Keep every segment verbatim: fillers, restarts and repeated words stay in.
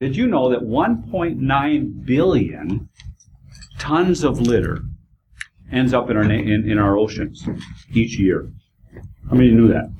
Did you know that one point nine billion tons of litter ends up in our na- in, in our oceans each year? How many knew that?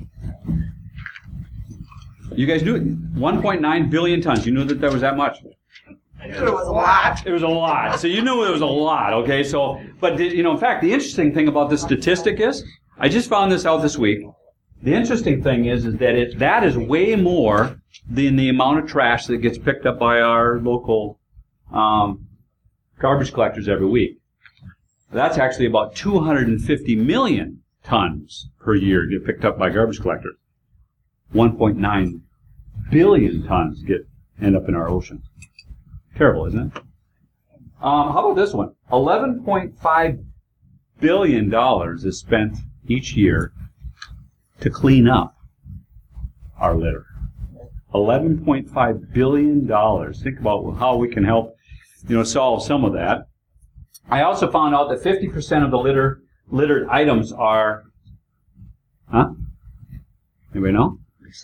You guys knew it? one point nine billion tons. You knew that there was that much? I knew it was a lot. It was a lot. So you knew it was a lot, okay? So, but, you know, in fact, the interesting thing about this statistic is, I just found this out this week. The interesting thing is, is that it, that is way more than the amount of trash that gets picked up by our local um, garbage collectors every week. That's actually about two hundred fifty million tons per year get picked up by garbage collectors. one point nine billion tons get end up in our ocean. Terrible, isn't it? Um, how about this one? eleven point five billion dollars is spent each year to clean up our litter. eleven point five billion dollars. Think about how we can help, you know, solve some of that. I also found out that fifty percent of the litter littered items are, huh? Anybody know?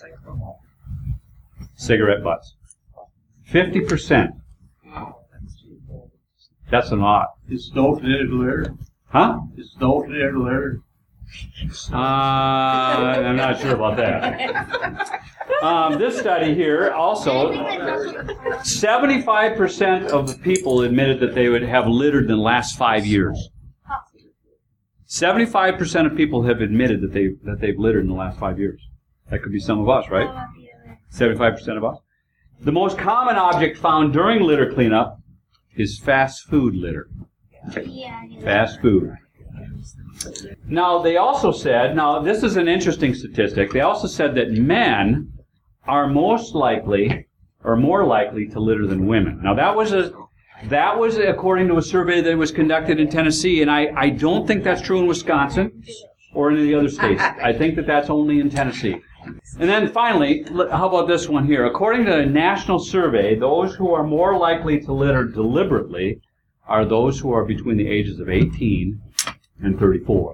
Cigarette butts. fifty percent. That's a lot. Is snow considered litter? Huh? Is snow considered litter? Uh, I'm not sure about that. Um, this study here also, seventy-five percent of the people admitted that they would have littered in the last five years. seventy-five percent of people have admitted that they that they've littered in the last five years. That could be some of us, right? seventy-five percent of us. The most common object found during litter cleanup is fast food litter. Fast food. Now, they also said, now this is an interesting statistic, they also said that men are most likely, or more likely to litter than women. Now, that was a, that was according to a survey that was conducted in Tennessee, and I, I don't think that's true in Wisconsin or any of the other states. I think that that's only in Tennessee. And then finally, how about this one here? According to a national survey, those who are more likely to litter deliberately are those who are between the ages of eighteen and thirty-four.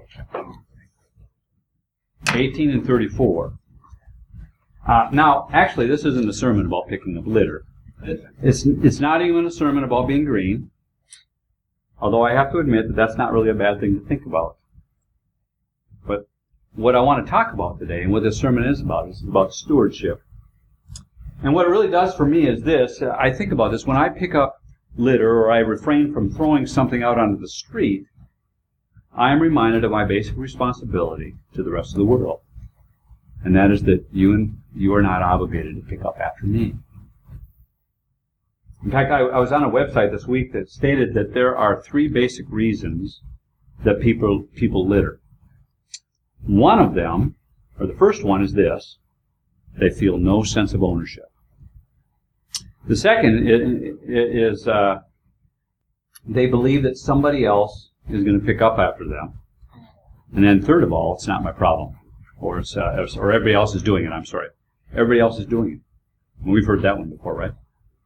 eighteen and thirty-four. Uh, now, actually, this isn't a sermon about picking up litter. It's, it's not even a sermon about being green, although I have to admit that that's not really a bad thing to think about. But what I want to talk about today, and what this sermon is about, is about stewardship. And what it really does for me is this. I think about this. When I pick up litter, or I refrain from throwing something out onto the street, I am reminded of my basic responsibility to the rest of the world. And that is that you and you are not obligated to pick up after me. In fact, I, I was on a website this week that stated that there are three basic reasons that people people litter. One of them, or the first one, is this: they feel no sense of ownership. The second is uh, they believe that somebody else is going to pick up after them. And then third of all, it's not my problem. Or, it's, uh, or everybody else is doing it, I'm sorry. Everybody else is doing it. And we've heard that one before, right?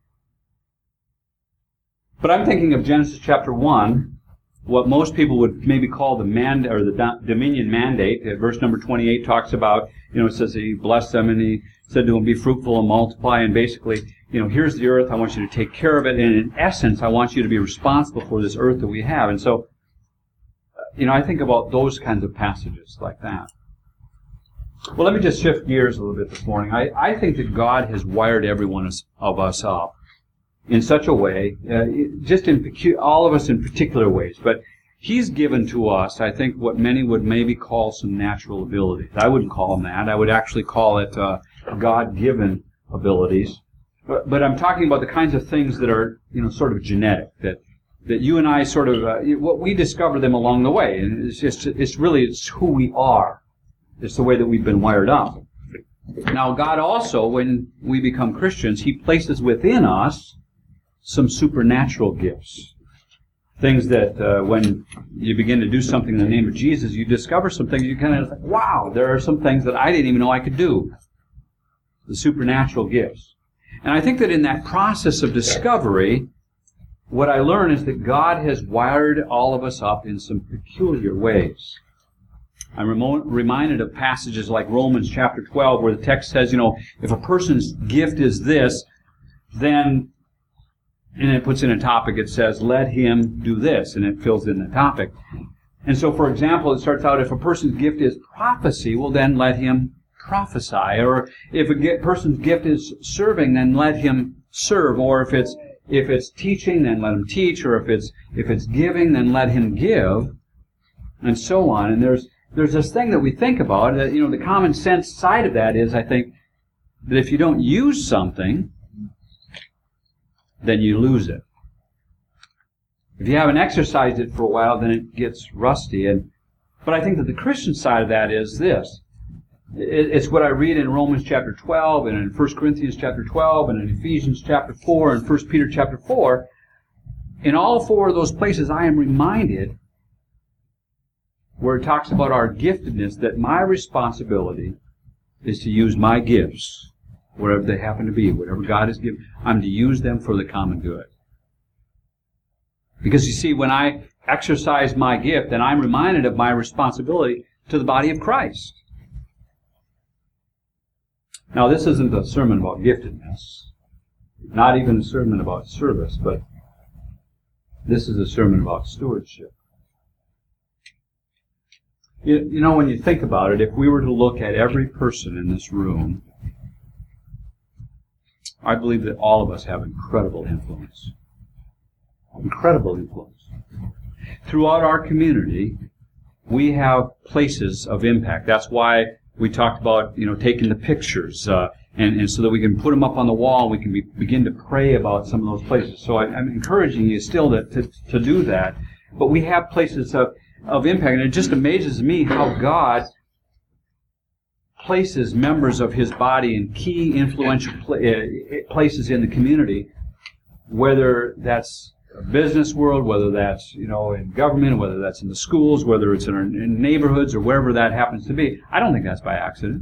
But I'm thinking of Genesis chapter one, what most people would maybe call the mand or the dominion mandate. Verse number twenty-eight talks about, you know, it says that he blessed them and he said to them, be fruitful and multiply, and basically, you know, here's the earth, I want you to take care of it, and in essence, I want you to be responsible for this earth that we have. And so, you know, I think about those kinds of passages like that. Well, let me just shift gears a little bit this morning. I, I think that God has wired every one of us up in such a way, uh, just in pecu- all of us in particular ways, but He's given to us, I think, what many would maybe call some natural abilities. I wouldn't call them that. I would actually call it uh, God-given abilities. But, but I'm talking about the kinds of things that are, you know, sort of genetic, that that you and I sort of, uh, what we discover them along the way. And it's just, it's really, it's who we are. It's the way that we've been wired up. Now, God also, when we become Christians, He places within us some supernatural gifts. Things that uh, when you begin to do something in the name of Jesus, you discover some things, you kind of think, wow, there are some things that I didn't even know I could do. The supernatural gifts. And I think that in that process of discovery, what I learn is that God has wired all of us up in some peculiar ways. I'm remo- reminded of passages like Romans chapter twelve, where the text says, you know, if a person's gift is this, then, and it puts in a topic, it says, let him do this, and it fills in the topic. And so, for example, it starts out, if a person's gift is prophecy, well, then let him prophesy. Or if a person's gift is serving, then let him serve. Or if it's if it's teaching, then let him teach. Or if it's if it's giving, then let him give, and so on. And there's there's this thing that we think about. That, you know, the common sense side of that is, I think, that if you don't use something, then you lose it. If you haven't exercised it for a while, then it gets rusty. And but I think that the Christian side of that is this. It's what I read in Romans chapter twelve, and in First Corinthians chapter twelve, and in Ephesians chapter four, and First Peter chapter four. In all four of those places, I am reminded, where it talks about our giftedness, that my responsibility is to use my gifts, wherever they happen to be, whatever God has given. I'm to use them for the common good. Because you see, when I exercise my gift, then I'm reminded of my responsibility to the body of Christ. Now, this isn't a sermon about giftedness, not even a sermon about service, but this is a sermon about stewardship. You, you know, when you think about it, if we were to look at every person in this room, I believe that all of us have incredible influence. Incredible influence. Throughout our community, we have places of impact. That's why we talked about, you know, taking the pictures, uh, and, and so that we can put them up on the wall. We can be, begin to pray about some of those places. So I, I'm encouraging you still to, to to do that. But we have places of of impact, and it just amazes me how God places members of His body in key influential pla- uh, places in the community, whether that's business world, whether that's, you know, in government, whether that's in the schools, whether it's in our in neighborhoods or wherever that happens to be. I don't think that's by accident.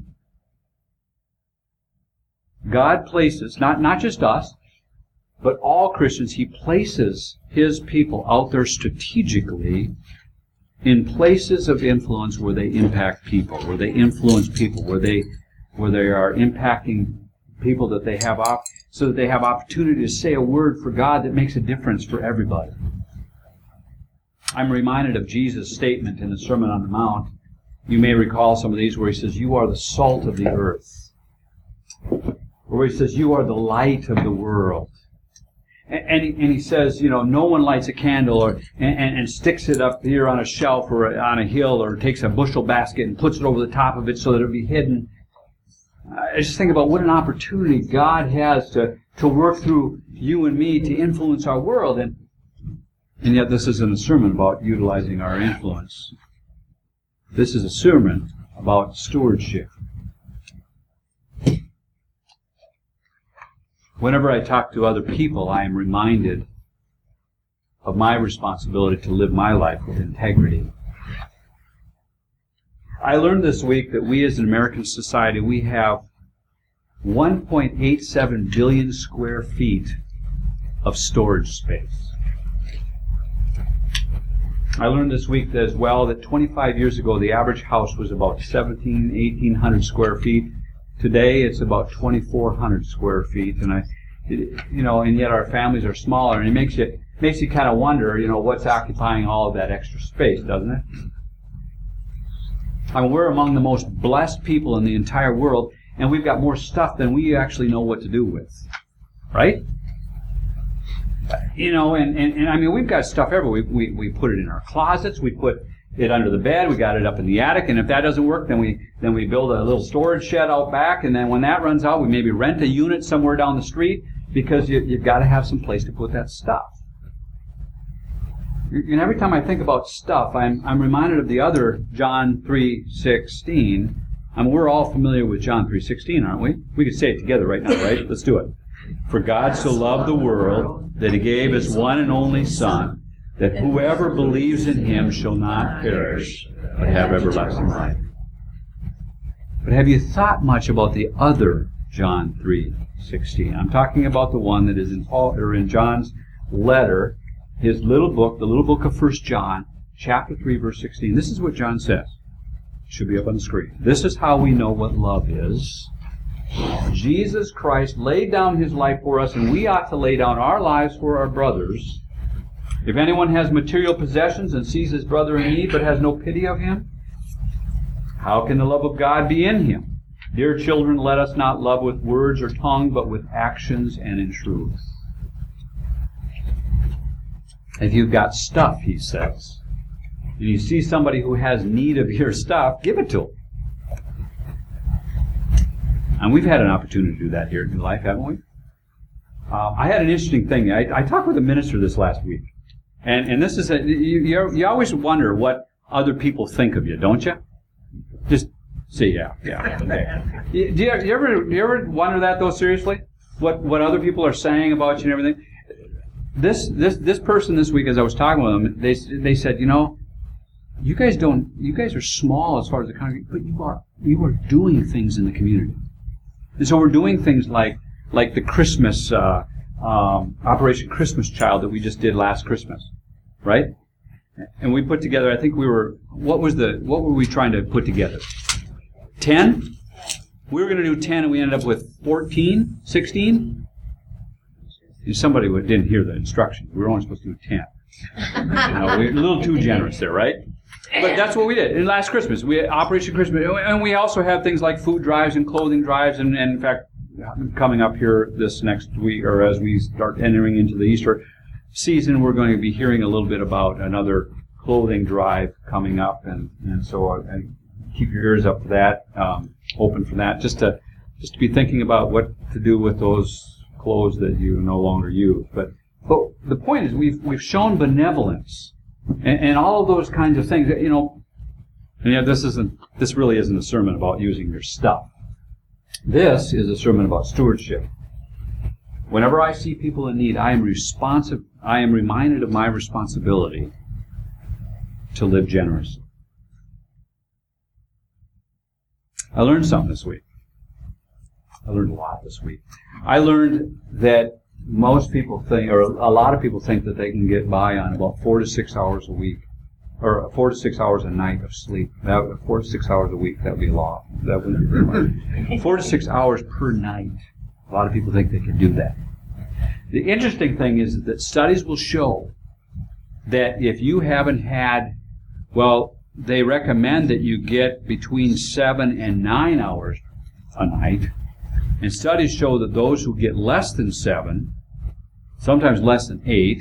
God places, not, not just us, but all Christians, He places His people out there strategically in places of influence where they impact people, where they influence people, where they where they are impacting people that they have op- so that they have opportunity to say a word for God that makes a difference for everybody. I'm reminded of Jesus' statement in the Sermon on the Mount. You may recall some of these where He says, "You are the salt of the earth." Or where He says, "You are the light of the world." And, and, he, and he says, you know, no one lights a candle or and, and, and sticks it up here on a shelf or on a hill, or takes a bushel basket and puts it over the top of it so that it'll be hidden. I just think about what an opportunity God has to, to work through you and me to influence our world. And, and yet this isn't a sermon about utilizing our influence. This is a sermon about stewardship. Whenever I talk to other people, I am reminded of my responsibility to live my life with integrity. I learned this week that we as an American society, we have one point eight seven billion square feet of storage space. I learned this week as well that twenty-five years ago, the average house was about seventeen, eighteen hundred square feet. Today, it's about twenty-four hundred square feet, and I, it, you know, and yet our families are smaller, and it makes you makes you kind of wonder, you know, what's occupying all of that extra space, doesn't it? I mean, we're among the most blessed people in the entire world, and we've got more stuff than we actually know what to do with, right? You know, and, and, and I mean, we've got stuff everywhere. We, we we put it in our closets. We put it under the bed. We got it up in the attic. And if that doesn't work, then we then we build a little storage shed out back. And then when that runs out, we maybe rent a unit somewhere down the street, because you, you've got to have some place to put that stuff. And every time I think about stuff, I'm I'm reminded of the other John three sixteen. I mean, we're all familiar with John three sixteen, aren't we? We could say it together right now, right? Let's do it. For God so loved the world that He gave His one and only Son, that whoever believes in Him shall not perish, but have everlasting life. But have you thought much about the other John three sixteen? I'm talking about the one that is in Paul, or in John's letter, his little book, the little book of First John, chapter three, verse sixteen. This is what John says. It should be up on the screen. This is how we know what love is. Jesus Christ laid down his life for us, and we ought to lay down our lives for our brothers. If anyone has material possessions and sees his brother in need but has no pity of him, how can the love of God be in him? Dear children, let us not love with words or tongue, but with actions and in truth. If you've got stuff, he says, and you see somebody who has need of your stuff, give it to them. And we've had an opportunity to do that here in New Life, haven't we? Uh, I had an interesting thing. I, I talked with a minister this last week. And and this is a, you, you you always wonder what other people think of you, don't you? Just see, yeah, yeah. Okay. Do you, do you ever do you ever wonder that though? Seriously, what what other people are saying about you and everything? This this this person this week, as I was talking with them, they they said, you know, you guys don't you guys are small as far as the congregation, but you are you are doing things in the community. And so we're doing things like like the Christmas uh, um, Operation Christmas Child that we just did last Christmas, right? And we put together. I think we were. What was the? What were we trying to put together? Ten. We were going to do ten, and we ended up with fourteen, sixteen. Somebody didn't hear the instructions. We were only supposed to do ten. You know, we were a little too generous there, right? But that's what we did. And last Christmas, we had Operation Christmas, and we also have things like food drives and clothing drives, and, and in fact, coming up here this next week, or as we start entering into the Easter season, we're going to be hearing a little bit about another clothing drive coming up, and, and so I, I keep your ears up for that, um, open for that, just to just to be thinking about what to do with those clothes that you no longer use. But but the point is, we've we've shown benevolence. And, and all of those kinds of things, you know, and yeah, this isn't, this really isn't a sermon about using your stuff. This is a sermon about stewardship. Whenever I see people in need, I am responsive, I am reminded of my responsibility to live generously. I learned something this week. I learned a lot this week. I learned that most people think, or a lot of people think, that they can get by on about four to six hours a week, or four to six hours a night of sleep. That four to six hours a week, that would be a lot. That wouldn't be very much. Four to six hours per night. A lot of people think they can do that. The interesting thing is that studies will show that if you haven't had, well, they recommend that you get between seven and nine hours a night. And studies show that those who get less than seven, sometimes less than eight,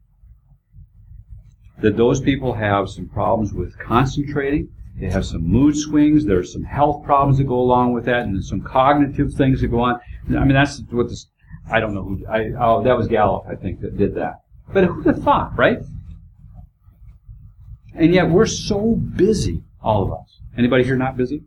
that those people have some problems with concentrating. They have some mood swings. There's some health problems that go along with that, and there's some cognitive things that go on. I mean, that's what this, I don't know who, I, oh, that was Gallup, I think, that did that. But who'd have thought, right? And yet we're so busy, all of us. Anybody here not busy?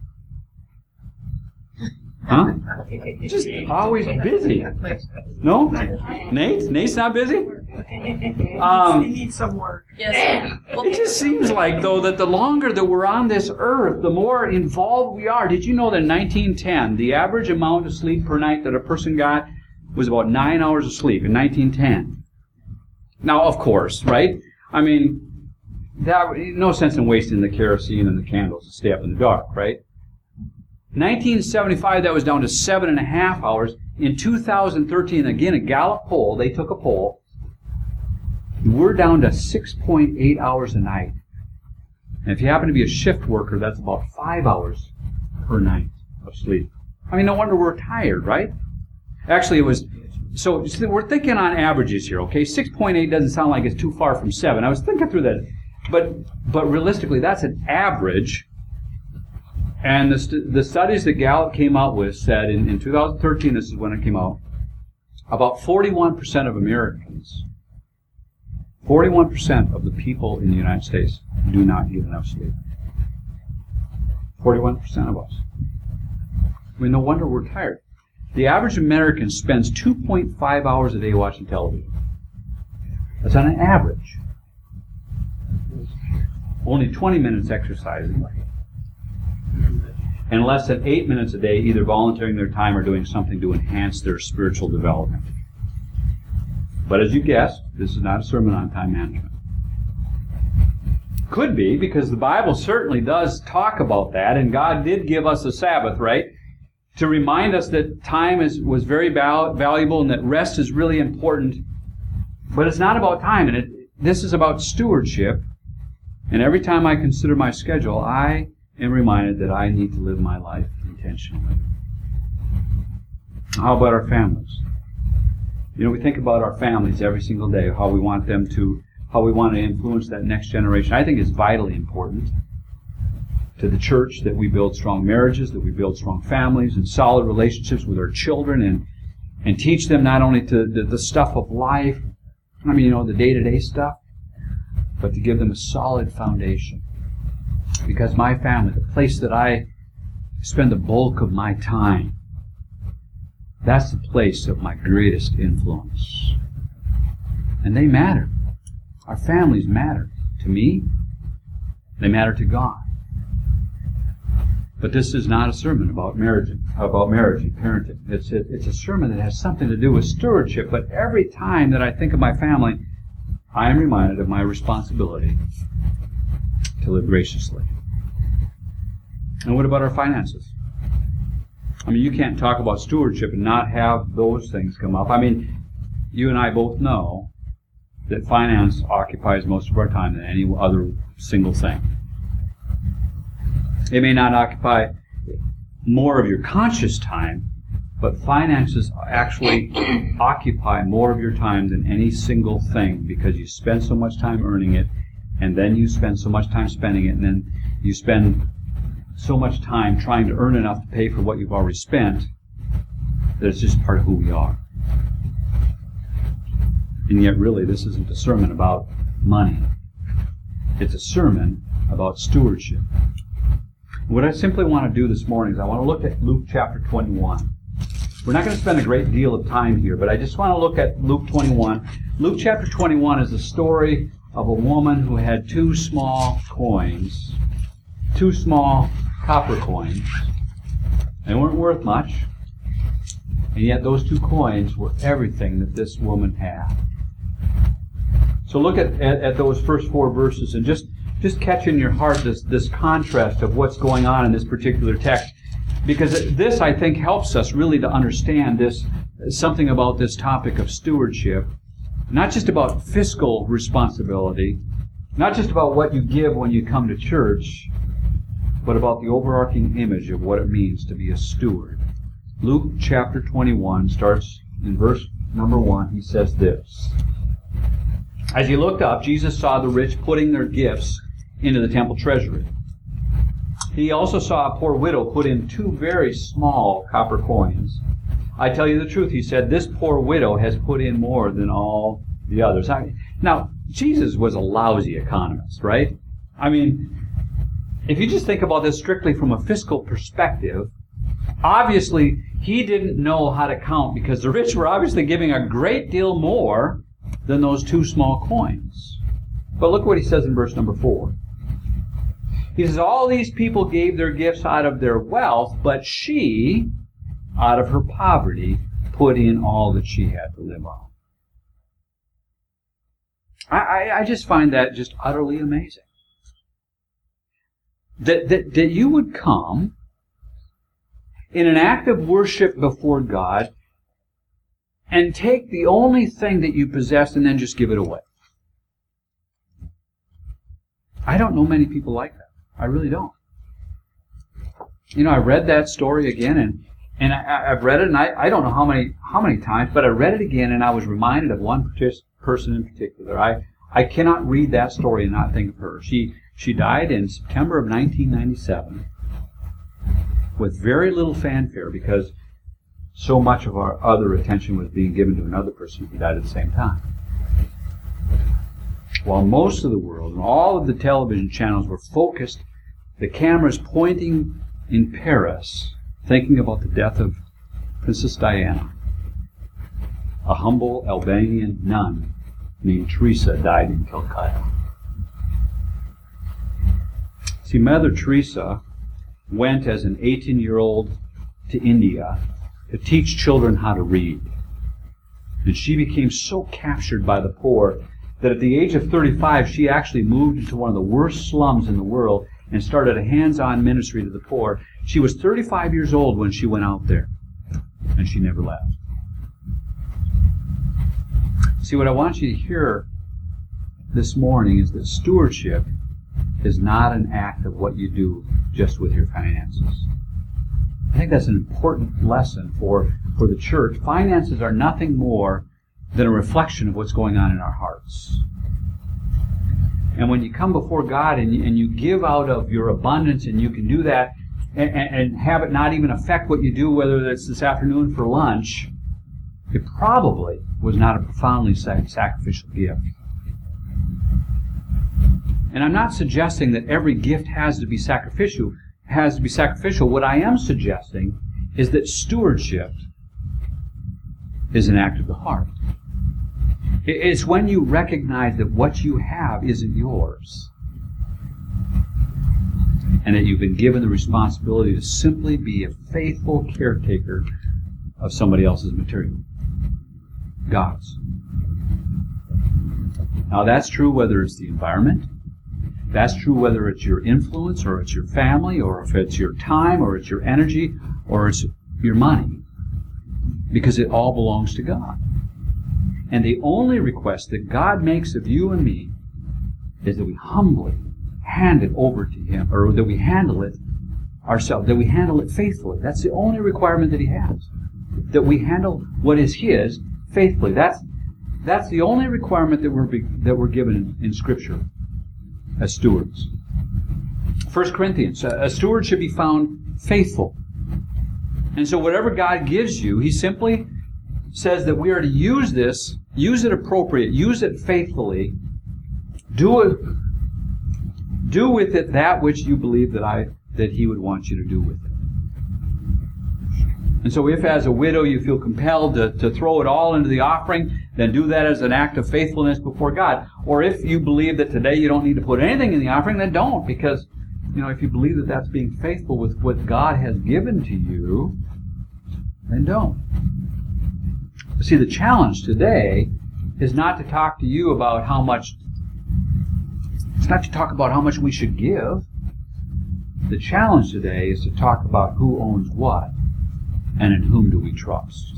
Huh? Just always busy. No? Nate? Nate's not busy? Um, we need some work. Yes. It just seems like, though, that the longer that we're on this earth, the more involved we are. Did you know that in nineteen ten, the average amount of sleep per night that a person got was about nine hours of sleep in nineteen ten? Now, of course, right? I mean, that no sense in wasting the kerosene and the candles to stay up in the dark, right? nineteen seventy-five, that was down to seven and a half hours. In two thousand thirteen, again, a Gallup poll, they took a poll, we're down to six point eight hours a night. And if you happen to be a shift worker, that's about five hours per night of sleep. I mean, no wonder we're tired, right? Actually, it was, so we're thinking on averages here, okay? six point eight doesn't sound like it's too far from seven. I was thinking through that. But, but realistically, that's an average. And the, st- the studies that Gallup came out with said in, in two thousand thirteen, this is when it came out, about forty-one percent of Americans, forty-one percent of the people in the United States do not get enough sleep. forty-one percent of us. I mean, no wonder we're tired. The average American spends two point five hours a day watching television. That's on an average. Only twenty minutes exercising. And less than eight minutes a day either volunteering their time or doing something to enhance their spiritual development. But as you guessed, this is not a sermon on time management. Could be, because the Bible certainly does talk about that, and God did give us a Sabbath, right? to remind us that time is, was very val- valuable and that rest is really important. But it's not about time, and it, this is about stewardship. And every time I consider my schedule, I am reminded that I need to live my life intentionally. How about our families? You know, we think about our families every single day, how we want them to, how we want to influence that next generation. I think it's vitally important to the church that we build strong marriages, that we build strong families and solid relationships with our children, and and teach them not only to the, the stuff of life, I mean, you know, the day-to-day stuff, but to give them a solid foundation. Because my family, the place that I spend the bulk of my time, that's the place of my greatest influence. And they matter. Our families matter to me. They matter to God. But this is not a sermon about marriage, about marriage and parenting. It's a, it's a sermon that has something to do with stewardship. But every time that I think of my family, I am reminded of my responsibility to live graciously. And what about our finances? I mean, you can't talk about stewardship and not have those things come up. I mean, you and I both know that finance occupies most of our time than any other single thing. It may not occupy more of your conscious time, but finances actually occupy more of your time than any single thing, because you spend so much time earning it, and then you spend so much time spending it, and then you spend so much time trying to earn enough to pay for what you've already spent, that it's just part of who we are. And yet, really, this isn't a sermon about money. It's a sermon about stewardship. What I simply want to do this morning is I want to look at Luke chapter twenty-one. We're not going to spend a great deal of time here, but I just want to look at Luke twenty-one. Luke chapter twenty-one is the story of a woman who had two small coins, two small copper coins. They weren't worth much, and yet those two coins were everything that this woman had. So look at, at, at those first four verses and just Just catch in your heart this, this contrast of what's going on in this particular text. Because this, I think, helps us really to understand this, something about this topic of stewardship. Not just about fiscal responsibility, not just about what you give when you come to church, but about the overarching image of what it means to be a steward. Luke chapter twenty-one starts in verse number one. He says this: As he looked up, Jesus saw the rich putting their gifts into the temple treasury. He also saw a poor widow put in two very small copper coins. I tell you the truth, he said, this poor widow has put in more than all the others. Now, Jesus was a lousy economist, right? I mean, if you just think about this strictly from a fiscal perspective, obviously he didn't know how to count, because the rich were obviously giving a great deal more than those two small coins. But look what he says in verse number four. He says, all these people gave their gifts out of their wealth, but she, out of her poverty, put in all that she had to live on. I, I, I just find that just utterly amazing. That, that, that you would come in an act of worship before God and take the only thing that you possess and then just give it away. I don't know many people like that. I really don't. You know, I read that story again, and and I, I've read it, and I, I don't know how many how many times, but I read it again, and I was reminded of one person in particular. I I cannot read that story and not think of her. She she died in September of nineteen ninety-seven with very little fanfare, because so much of our other attention was being given to another person who died at the same time. While most of the world and all of the television channels were focused, the cameras pointing in Paris, thinking about the death of Princess Diana, a humble Albanian nun named Teresa died in Calcutta. See, Mother Teresa went as an eighteen-year-old to India to teach children how to read. And she became so captured by the poor that at the age of thirty-five, she actually moved into one of the worst slums in the world and started a hands-on ministry to the poor. She was thirty-five years old when she went out there, and she never left. See, what I want you to hear this morning is that stewardship is not an act of what you do just with your finances. I think that's an important lesson for, for the church. Finances are nothing more than a reflection of what's going on in our hearts. And when you come before God and you, and you give out of your abundance, and you can do that and, and have it not even affect what you do, whether it's this afternoon for lunch, it probably was not a profoundly sacrificial gift. And I'm not suggesting that every gift has to be sacrificial. Has to be sacrificial. What I am suggesting is that stewardship is an act of the heart. It's when you recognize that what you have isn't yours, and that you've been given the responsibility to simply be a faithful caretaker of somebody else's material. God's. Now that's true whether it's the environment, that's true whether it's your influence, or it's your family, or if it's your time, or it's your energy, or it's your money, because it all belongs to God. And the only request that God makes of you and me is that we humbly hand it over to Him, or that we handle it ourselves, that we handle it faithfully. That's the only requirement that He has. That we handle what is His faithfully. That's that's the only requirement that we're be, that we're given in, in Scripture as stewards. First Corinthians, a, a steward should be found faithful. And so whatever God gives you, He simply says that we are to use this, use it appropriate, use it faithfully, do it, do with it that which you believe that I that He would want you to do with it. And so if as a widow you feel compelled to, to throw it all into the offering, then do that as an act of faithfulness before God. Or if you believe that today you don't need to put anything in the offering, then don't, because you know if you believe that that's being faithful with what God has given to you, then don't. See, the challenge today is not to talk to you about how much, it's not to talk about how much we should give. The challenge today is to talk about who owns what and in whom do we trust.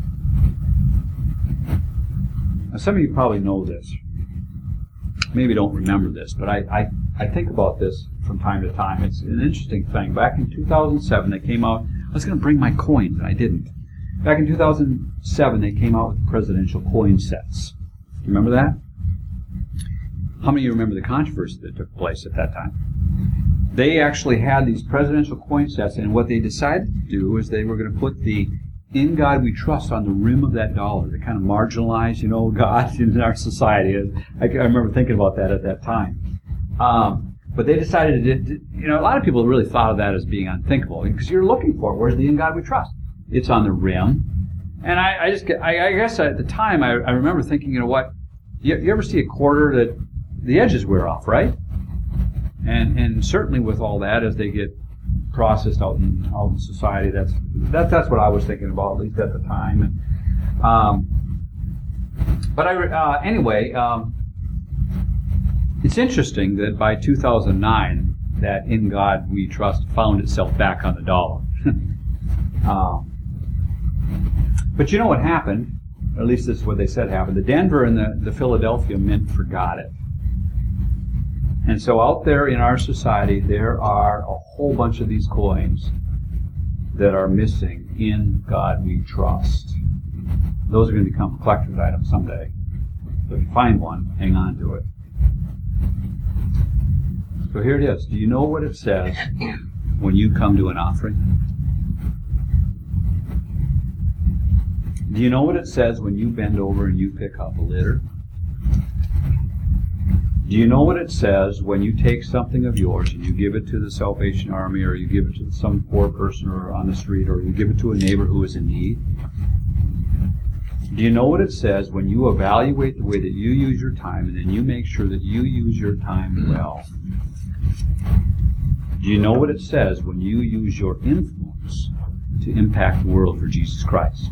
Now, some of you probably know this. Maybe don't remember this, but I, I, I think about this from time to time. It's an interesting thing. Back in two thousand seven, they came out, I was going to bring my coins, and I didn't. Back in two thousand seven, they came out with presidential coin sets. Do you remember that? How many of you remember the controversy that took place at that time? They actually had these presidential coin sets, and what they decided to do is they were going to put the "In God We Trust" on the rim of that dollar to kind of marginalize, you know, God in our society. I, I remember thinking about that at that time. Um, but they decided to, you know, a lot of people really thought of that as being unthinkable, because you're looking for it. Where's the "In God We Trust"? It's on the rim. And I, I just, I, I guess at the time, I, I remember thinking, you know what, you, you ever see a quarter that the edges wear off, right? And and certainly with all that, as they get processed out in, out in society, that's that, that's what I was thinking about, at least at the time. And, um, but I, uh, anyway, um, it's interesting that by two thousand nine, that "In God We Trust" found itself back on the dollar. um, But you know what happened? Or at least this is what they said happened. The Denver and the, the Philadelphia Mint forgot it. And so out there in our society, there are a whole bunch of these coins that are missing "In God We Trust." Those are going to become collector's items someday. So if you find one, hang on to it. So here it is. Do you know what it says when you come to an offering? Do you know what it says when you bend over and you pick up a litter? Do you know what it says when you take something of yours and you give it to the Salvation Army, or you give it to some poor person or on the street, or you give it to a neighbor who is in need? Do you know what it says when you evaluate the way that you use your time, and then you make sure that you use your time well? Do you know what it says when you use your influence to impact the world for Jesus Christ?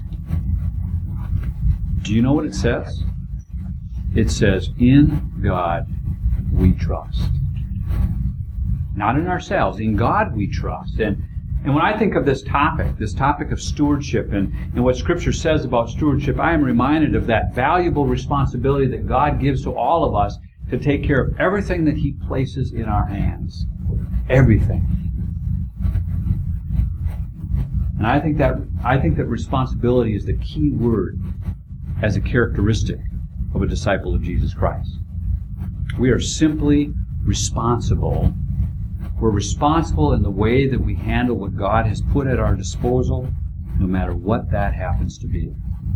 Do you know what it says? It says, "In God we trust." Not in ourselves. In God we trust. And And when I think of this topic, this topic of stewardship and, and what Scripture says about stewardship, I am reminded of that valuable responsibility that God gives to all of us to take care of everything that He places in our hands. Everything. And I think that I think that responsibility is the key word as a characteristic of a disciple of Jesus Christ. We are simply responsible. We're responsible in the way that we handle what God has put at our disposal, no matter what that happens to be.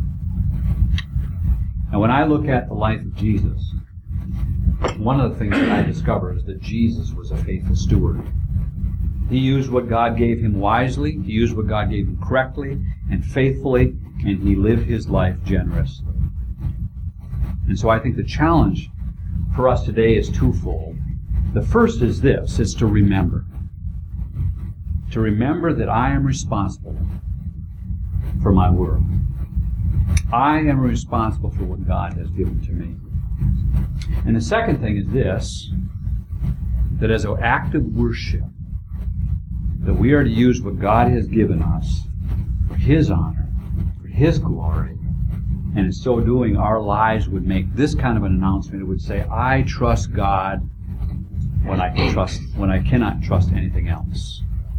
And when I look at the life of Jesus, one of the things that I discover is that Jesus was a faithful steward. He used what God gave him wisely, he used what God gave him correctly and faithfully, and he lived his life generously. And so I think the challenge for us today is twofold. The first is this, is to remember. To remember that I am responsible for my world. I am responsible for what God has given to me. And the second thing is this, that as an act of worship, that we are to use what God has given us for His honor, for His glory, and in so doing, our lives would make this kind of an announcement. It would say, I trust God when I can trust, when I cannot trust anything else.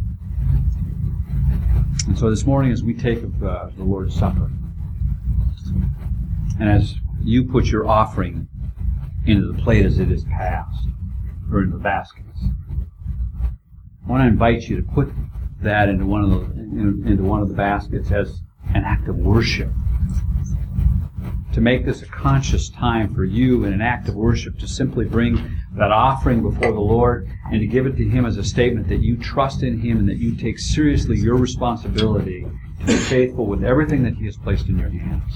And so this morning, as we take of uh, the Lord's Supper, and as you put your offering into the plate as it is passed, or into the baskets, I want to invite you to put that into one of the into one of the baskets as an act of worship. To make this a conscious time for you in an act of worship, to simply bring that offering before the Lord and to give it to Him as a statement that you trust in Him and that you take seriously your responsibility to be faithful with everything that He has placed in your hands.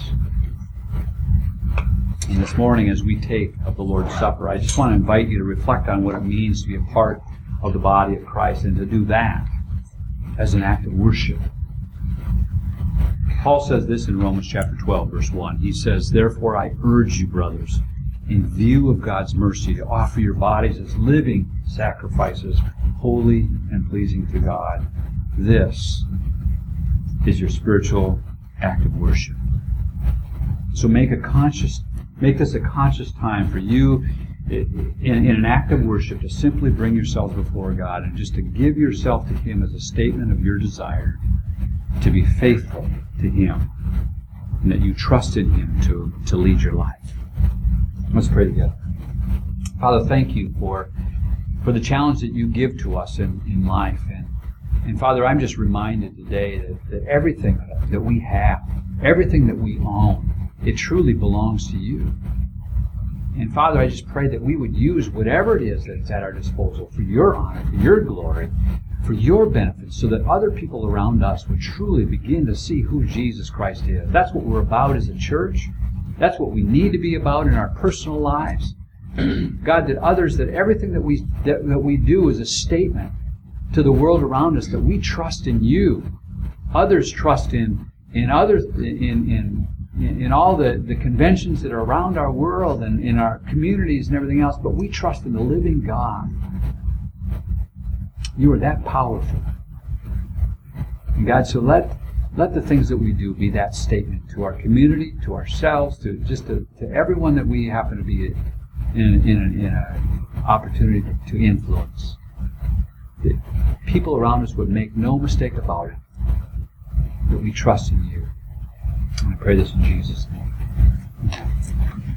And this morning, as we take of the Lord's Supper, I just want to invite you to reflect on what it means to be a part of the body of Christ and to do that as an act of worship. Paul says this in Romans chapter twelve, verse one. He says, therefore I urge you, brothers, in view of God's mercy, to offer your bodies as living sacrifices, holy and pleasing to God. This is your spiritual act of worship. So make a conscious, make this a conscious time for you in, in an act of worship to simply bring yourselves before God and just to give yourself to Him as a statement of your desire to be faithful to Him and that you trust in Him to, to lead your life. Let's pray together. Father, thank you for, for the challenge that you give to us in, in life. And, and Father, I'm just reminded today that, that everything that we have, everything that we own, it truly belongs to you. And Father, I just pray that we would use whatever it is that's at our disposal for your honor, for your glory, for your benefit, so that other people around us would truly begin to see who Jesus Christ is. That's what we're about as a church. That's what we need to be about in our personal lives. God, that others, that everything that we that, that we do is a statement to the world around us that we trust in you. Others trust in in others in in in all the, the conventions that are around our world and in our communities and everything else, but we trust in the living God. You are that powerful. And God, so let let the things that we do be that statement to our community, to ourselves, to just to, to everyone that we happen to be in in an opportunity to influence. That people around us would make no mistake about it, that we trust in you. And I pray this in Jesus' name.